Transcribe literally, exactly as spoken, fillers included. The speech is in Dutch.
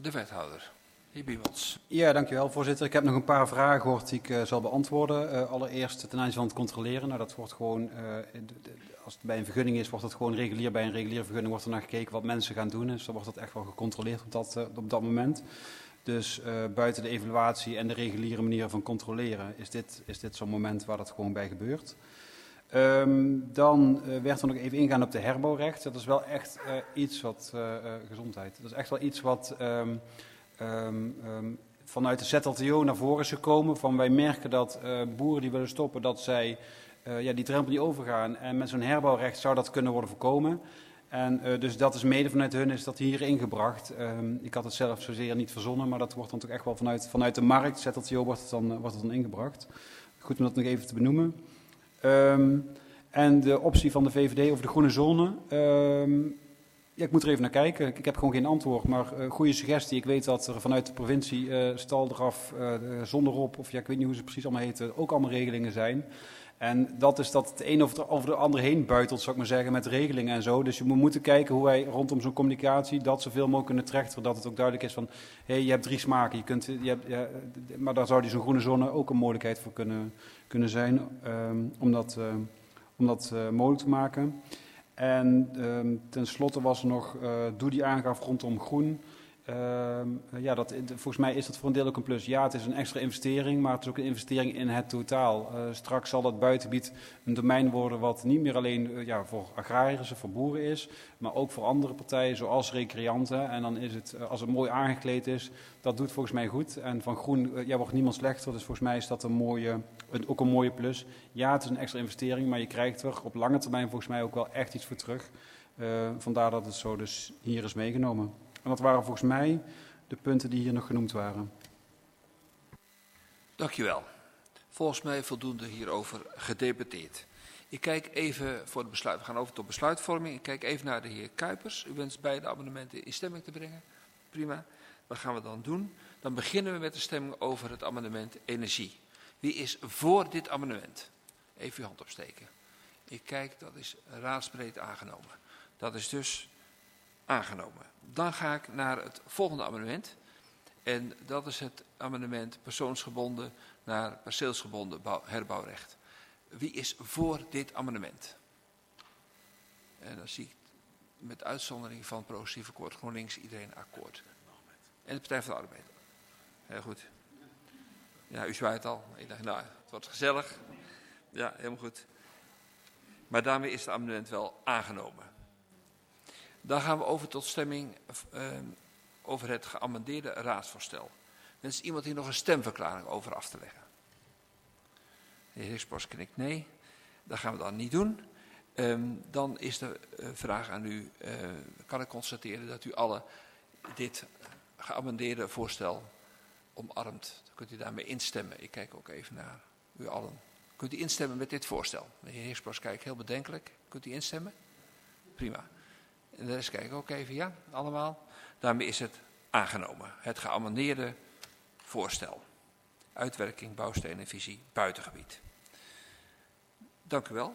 De wethouder, heer Biemans. Ja, dankjewel voorzitter. Ik heb nog een paar vragen gehoord die ik uh, zal beantwoorden. Uh, allereerst ten aanzien van het controleren. Nou, dat wordt gewoon, uh, de, de, als het bij een vergunning is, wordt het gewoon regulier. Bij een reguliere vergunning wordt er naar gekeken wat mensen gaan doen. Dus dan wordt dat echt wel gecontroleerd op dat, uh, op dat moment. Dus uh, buiten de evaluatie en de reguliere manier van controleren is dit, is dit zo'n moment waar dat gewoon bij gebeurt. Um, dan uh, werd er nog even ingaan op de herbouwrecht. Dat is wel echt uh, iets wat, uh, uh, gezondheid, dat is echt wel iets wat um, um, um, vanuit de Z L T O naar voren is gekomen. Van wij merken dat uh, boeren die willen stoppen, dat zij uh, ja, die drempel niet overgaan. En met zo'n herbouwrecht zou dat kunnen worden voorkomen. En uh, dus dat is mede vanuit hun is dat hier ingebracht. Um, ik had het zelf zozeer niet verzonnen, maar dat wordt dan toch echt wel vanuit, vanuit de markt, Z L T O wordt het, dan, uh, wordt het dan ingebracht. Goed om dat nog even te benoemen. Um, en de optie van de V V D over de groene zone. Um, ja, ik moet er even naar kijken. Ik, ik heb gewoon geen antwoord, maar uh, goede suggestie. Ik weet dat er vanuit de provincie uh, stal eraf, uh, zonderop, of ja, ik weet niet hoe ze precies allemaal heten, ook allemaal regelingen zijn. En dat is dat het een over de, over de ander heen buitelt, zou ik maar zeggen, met regelingen en zo. Dus je moet moeten kijken hoe wij rondom zo'n communicatie dat zoveel mogelijk kunnen trechteren. Dat het ook duidelijk is van, hé, hey, je hebt drie smaken. Je kunt, je hebt, ja, maar daar zou die zo'n groene zone ook een mogelijkheid voor kunnen, kunnen zijn, um, om dat, uh, om dat uh, mogelijk te maken. En um, tenslotte was er nog, uh, doe die aangaf rondom groen. Uh, ja, dat, volgens mij is dat voor een deel ook een plus. Ja, het is een extra investering, maar het is ook een investering in het totaal. Uh, straks zal dat buitengebied een domein worden wat niet meer alleen uh, ja, voor agrariërs of voor boeren is, maar ook voor andere partijen zoals recreanten. En dan is het, uh, als het mooi aangekleed is, dat doet volgens mij goed. En van groen uh, ja, wordt niemand slechter, dus volgens mij is dat een mooie, een, ook een mooie plus. Ja, het is een extra investering, maar je krijgt er op lange termijn volgens mij ook wel echt iets voor terug. Uh, vandaar dat het zo dus hier is meegenomen. En dat waren volgens mij de punten die hier nog genoemd waren. Dankjewel. Volgens mij voldoende hierover gedebatteerd. Ik kijk even voor het besluit. We gaan over tot besluitvorming. Ik kijk even naar de heer Kuipers. U wenst beide amendementen in stemming te brengen. Prima. Wat gaan we dan doen? Dan beginnen we met de stemming over het amendement energie. Wie is voor dit amendement? Even uw hand opsteken. Ik kijk, dat is raadsbreed aangenomen. Dat is dus aangenomen. Dan ga ik naar het volgende amendement. En dat is het amendement persoonsgebonden naar perceelsgebonden herbouwrecht. Wie is voor dit amendement? En dan zie ik met uitzondering van Progressief Akkoord GroenLinks iedereen akkoord. En de Partij van de Arbeid. Heel goed. Ja, u zwaait al. Ik dacht, nou, het wordt gezellig. Ja, helemaal goed. Maar daarmee is het amendement wel aangenomen. Dan gaan we over tot stemming uh, over het geamendeerde raadsvoorstel. Wens iemand hier nog een stemverklaring over af te leggen? De heer Hiksbos knikt nee. Dat gaan we dan niet doen. Um, dan is de uh, vraag aan u, uh, kan ik constateren dat u alle dit geamendeerde voorstel omarmt. Dan kunt u daarmee instemmen. Ik kijk ook even naar u allen. Kunt u instemmen met dit voorstel? De heer Hiksbos kijkt heel bedenkelijk. Kunt u instemmen? Prima. En de rest kijken ook even, ja, allemaal. Daarmee is het aangenomen. Het geamendeerde voorstel. Uitwerking, bouwstenen, visie, buitengebied. Dank u wel.